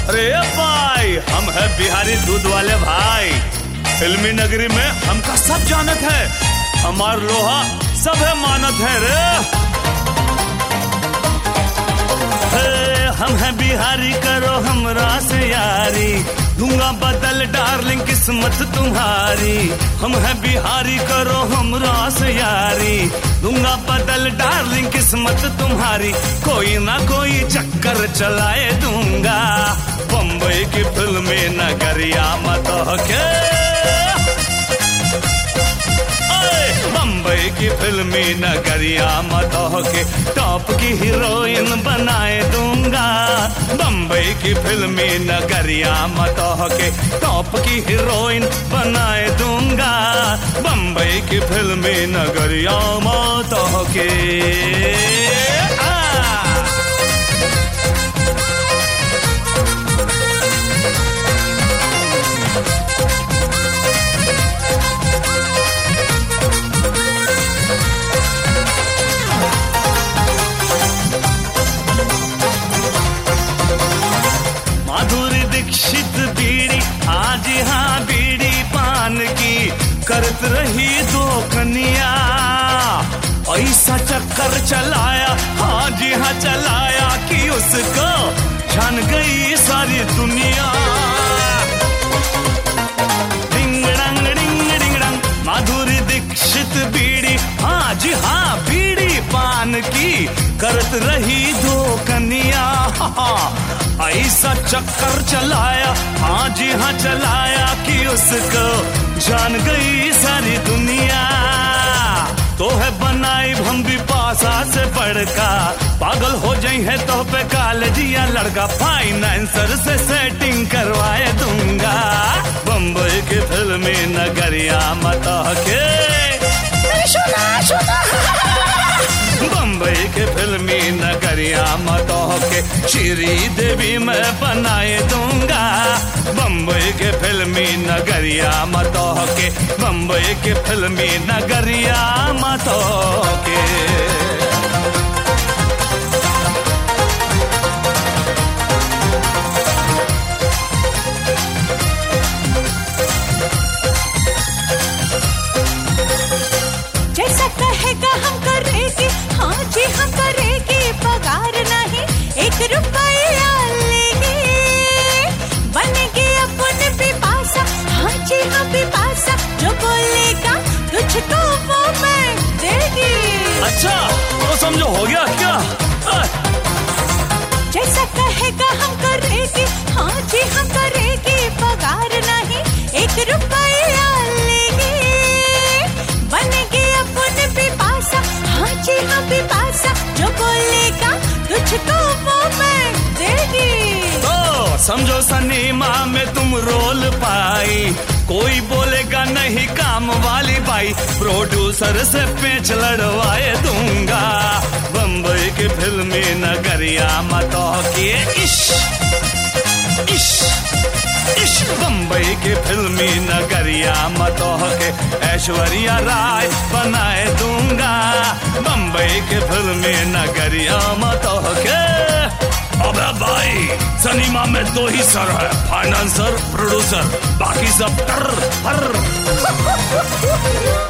अरे भाई, हम है बिहारी दूध वाले भाई। फिल्मी नगरी में हमका सब जानत है, हमार लोहा सब है मानत है रे। हम है बिहारी, करो हमरा से यारी, दूंगा बदल डार्लिंग किस्मत तुम्हारी। हम है बिहारी, करो हमरा से यारी, दूंगा बदल डार्लिंग किस्मत तुम्हारी। कोई ना कोई चक्कर चलाए दूंगा, बम्बई की फिल्मी नगरिया मत के, बम्बई की फिल्मी नगरिया मत के टॉप की हीरोइन बनाए दूंगा। बम्बई की फिल्मी नगरिया मत के टॉप की हीरोइन बनाए दूंगा। बम्बई की फिल्मी नगरिया मत के। माधुरी दीक्षित बीड़ी, आज हाँ बीड़ी पान की करत रही दो कनिया। ऐसा चक्कर चलाया, हाँ जी हाँ चलाया कि उसको जान गई सारी दुनिया। डिंग डंग डिंग डिंग डंग, माधुरी दीक्षित बीड़ी, हाँ जी हाँ बीड़ी पान की करत रही दो कनिया। ऐसा चक्कर चलाया, हाँ जी हाँ चलाया कि उसको जान गई सारी दुनिया। तो है बनाई हम भी पासा से पढ़का, पागल हो जाई है तो पे कॉलेजिया लड़का। फाइनेंसर से सेटिंग करवाए दूंगा, बम्बई की फिल्मी नगरिया मत के। बम्बई के फिल्मी नगरिया मत के श्री देवी मैं बनाए दूंगा। बम्बई के फिल्मी नगरिया मत के, बम्बई के फिल्मी नगरिया मत के। जैसा कहेगा हम करेंगे, हाँ जी हम करेंगे, पगार नहीं एक रुपया लेंगे। बनेंगे अपन पिपासा, हाँ जी हाँ पिपासा, जो बोलेगा तुझको वो मैं देगी। अच्छा तो समझो हो गया क्या? जैसा कहेगा हम करेंगे, हाँ जी हम करेंगे, पगार नहीं एक रुपया लेंगे। बनेंगे अपन पिपासा, हाँ जी हाँ पिपासा, जो बोलेगा तुझको वो मैं देगी। तो समझो सिनेमा में तुम रोल पाई, कोई बोलेगा नहीं काम वाली बाई। प्रोड्यूसर से पेच लड़वाए दूंगा, बम्बई की फिल्मी नगरिया मत के। इश इश इश, बम्बई की फिल्मी नगरिया मत के ऐश्वर्या राय बनाए दूंगा। बम्बई की फिल्मी नगरिया मत के। अबे भाई, सिनेमा में दो ही सर है, फाइनेंसर प्रोड्यूसर, बाकी सब टर हर।